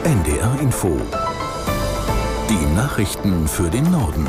NDR Info. Die Nachrichten für den Norden.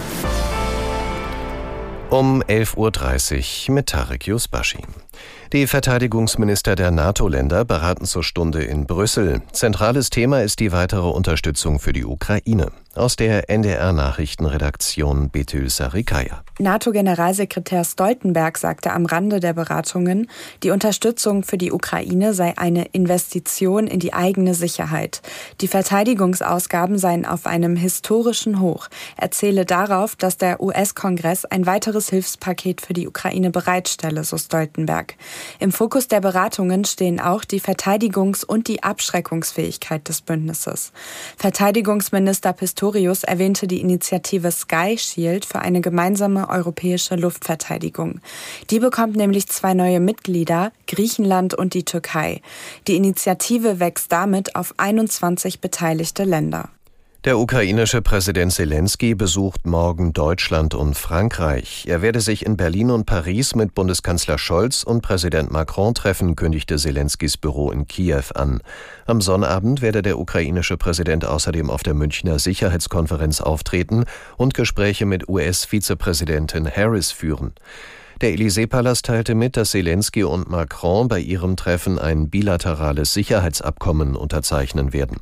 Um 11.30 Uhr mit Tarek Yusbashi. Die Verteidigungsminister der NATO-Länder beraten zur Stunde in Brüssel. Zentrales Thema ist die weitere Unterstützung für die Ukraine. Aus der NDR-Nachrichtenredaktion Betül Sarikaya. NATO-Generalsekretär Stoltenberg sagte am Rande der Beratungen, die Unterstützung für die Ukraine sei eine Investition in die eigene Sicherheit. Die Verteidigungsausgaben seien auf einem historischen Hoch. Er zähle darauf, dass der US-Kongress ein weiteres Hilfspaket für die Ukraine bereitstelle, so Stoltenberg. Im Fokus der Beratungen stehen auch die Verteidigungs- und die Abschreckungsfähigkeit des Bündnisses. Verteidigungsminister Pistorius erwähnte die Initiative Sky Shield für eine gemeinsame europäische Luftverteidigung. Die bekommt nämlich 2 neue Mitglieder, Griechenland und die Türkei. Die Initiative wächst damit auf 21 beteiligte Länder. Der ukrainische Präsident Selenskyj besucht morgen Deutschland und Frankreich. Er werde sich in Berlin und Paris mit Bundeskanzler Scholz und Präsident Macron treffen, kündigte Selenskys Büro in Kiew an. Am Sonnabend werde der ukrainische Präsident außerdem auf der Münchner Sicherheitskonferenz auftreten und Gespräche mit US-Vizepräsidentin Harris führen. Der Élysée-Palast teilte mit, dass Selenskyj und Macron bei ihrem Treffen ein bilaterales Sicherheitsabkommen unterzeichnen werden.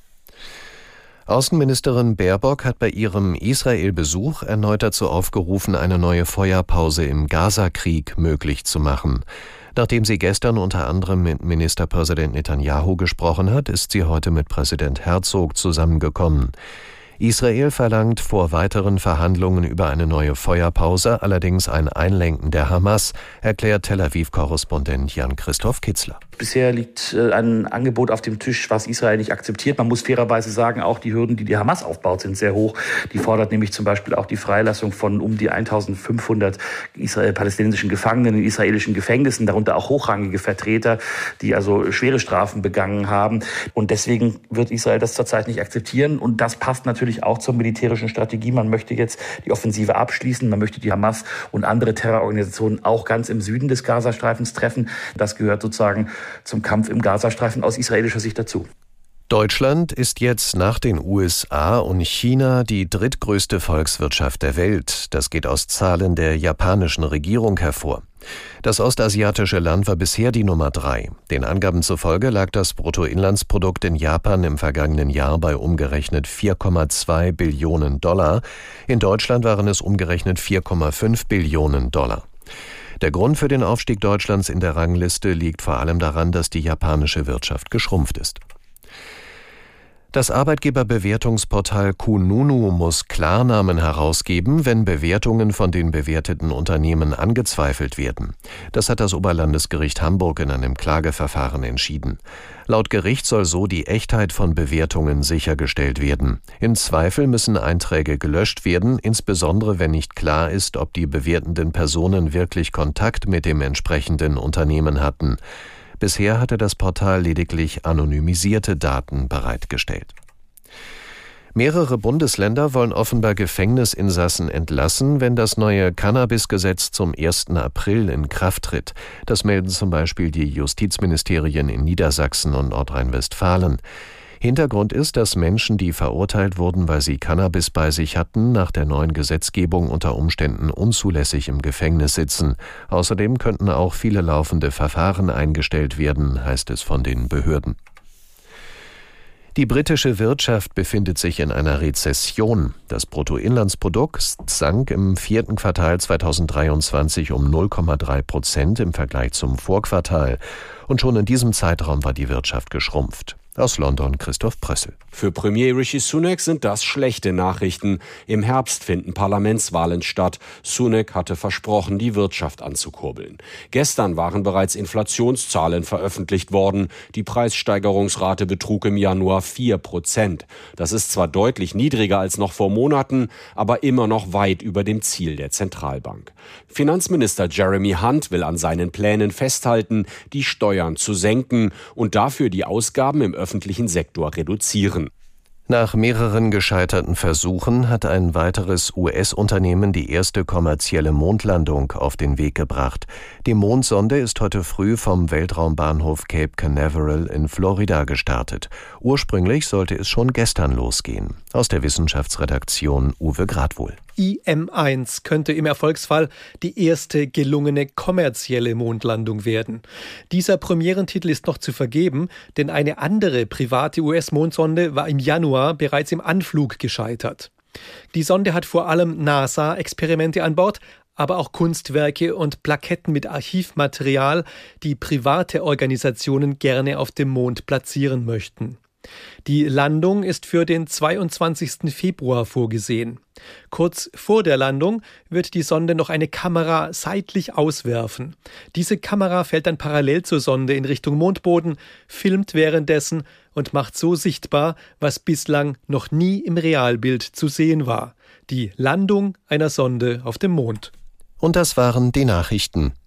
Außenministerin Baerbock hat bei ihrem Israel-Besuch erneut dazu aufgerufen, eine neue Feuerpause im Gaza-Krieg möglich zu machen. Nachdem sie gestern unter anderem mit Ministerpräsident Netanyahu gesprochen hat, ist sie heute mit Präsident Herzog zusammengekommen. Israel verlangt vor weiteren Verhandlungen über eine neue Feuerpause allerdings ein Einlenken der Hamas, erklärt Tel Aviv-Korrespondent Jan-Christoph Kitzler. Bisher liegt ein Angebot auf dem Tisch, was Israel nicht akzeptiert. Man muss fairerweise sagen, auch die Hürden, die die Hamas aufbaut, sind sehr hoch. Die fordert nämlich zum Beispiel auch die Freilassung von um die 1500 palästinensischen Gefangenen in israelischen Gefängnissen, darunter auch hochrangige Vertreter, die also schwere Strafen begangen haben. Und deswegen wird Israel das zurzeit nicht akzeptieren. Und das passt natürlich auch zur militärischen Strategie. Man möchte jetzt die Offensive abschließen. Man möchte die Hamas und andere Terrororganisationen auch ganz im Süden des Gazastreifens treffen. Das gehört sozusagen zum Kampf im Gazastreifen aus israelischer Sicht dazu. Deutschland ist jetzt nach den USA und China die drittgrößte Volkswirtschaft der Welt. Das geht aus Zahlen der japanischen Regierung hervor. Das ostasiatische Land war bisher die Nummer 3. Den Angaben zufolge lag das Bruttoinlandsprodukt in Japan im vergangenen Jahr bei umgerechnet 4,2 Billionen $. In Deutschland waren es umgerechnet 4,5 Billionen $. Der Grund für den Aufstieg Deutschlands in der Rangliste liegt vor allem daran, dass die japanische Wirtschaft geschrumpft ist. Das Arbeitgeberbewertungsportal Kununu muss Klarnamen herausgeben, wenn Bewertungen von den bewerteten Unternehmen angezweifelt werden. Das hat das Oberlandesgericht Hamburg in einem Klageverfahren entschieden. Laut Gericht soll so die Echtheit von Bewertungen sichergestellt werden. Im Zweifel müssen Einträge gelöscht werden, insbesondere wenn nicht klar ist, ob die bewertenden Personen wirklich Kontakt mit dem entsprechenden Unternehmen hatten. Bisher hatte das Portal lediglich anonymisierte Daten bereitgestellt. Mehrere Bundesländer wollen offenbar Gefängnisinsassen entlassen, wenn das neue Cannabis-Gesetz zum 1. April in Kraft tritt. Das melden zum Beispiel die Justizministerien in Niedersachsen und Nordrhein-Westfalen. Hintergrund ist, dass Menschen, die verurteilt wurden, weil sie Cannabis bei sich hatten, nach der neuen Gesetzgebung unter Umständen unzulässig im Gefängnis sitzen. Außerdem könnten auch viele laufende Verfahren eingestellt werden, heißt es von den Behörden. Die britische Wirtschaft befindet sich in einer Rezession. Das Bruttoinlandsprodukt sank im 4. Quartal 2023 um 0,3% im Vergleich zum Vorquartal. Und schon in diesem Zeitraum war die Wirtschaft geschrumpft. Aus London Christoph Prössel. Für Premier Rishi Sunak sind das schlechte Nachrichten. Im Herbst finden Parlamentswahlen statt. Sunak hatte versprochen, die Wirtschaft anzukurbeln. Gestern waren bereits Inflationszahlen veröffentlicht worden. Die Preissteigerungsrate betrug im Januar 4%. Das ist zwar deutlich niedriger als noch vor Monaten, aber immer noch weit über dem Ziel der Zentralbank. Finanzminister Jeremy Hunt will an seinen Plänen festhalten, die Steuern zu senken und dafür die Ausgaben im öffentlichen Sektor reduzieren. Nach mehreren gescheiterten Versuchen hat ein weiteres US-Unternehmen die erste kommerzielle Mondlandung auf den Weg gebracht. Die Mondsonde ist heute früh vom Weltraumbahnhof Cape Canaveral in Florida gestartet. Ursprünglich sollte es schon gestern losgehen. Aus der Wissenschaftsredaktion Uwe Gradwohl. IM-1 könnte im Erfolgsfall die erste gelungene kommerzielle Mondlandung werden. Dieser Premierentitel ist noch zu vergeben, denn eine andere private US-Mondsonde war im Januar bereits im Anflug gescheitert. Die Sonde hat vor allem NASA-Experimente an Bord, aber auch Kunstwerke und Plaketten mit Archivmaterial, die private Organisationen gerne auf dem Mond platzieren möchten. Die Landung ist für den 22. Februar vorgesehen. Kurz vor der Landung wird die Sonde noch eine Kamera seitlich auswerfen. Diese Kamera fällt dann parallel zur Sonde in Richtung Mondboden, filmt währenddessen und macht so sichtbar, was bislang noch nie im Realbild zu sehen war: die Landung einer Sonde auf dem Mond. Und das waren die Nachrichten.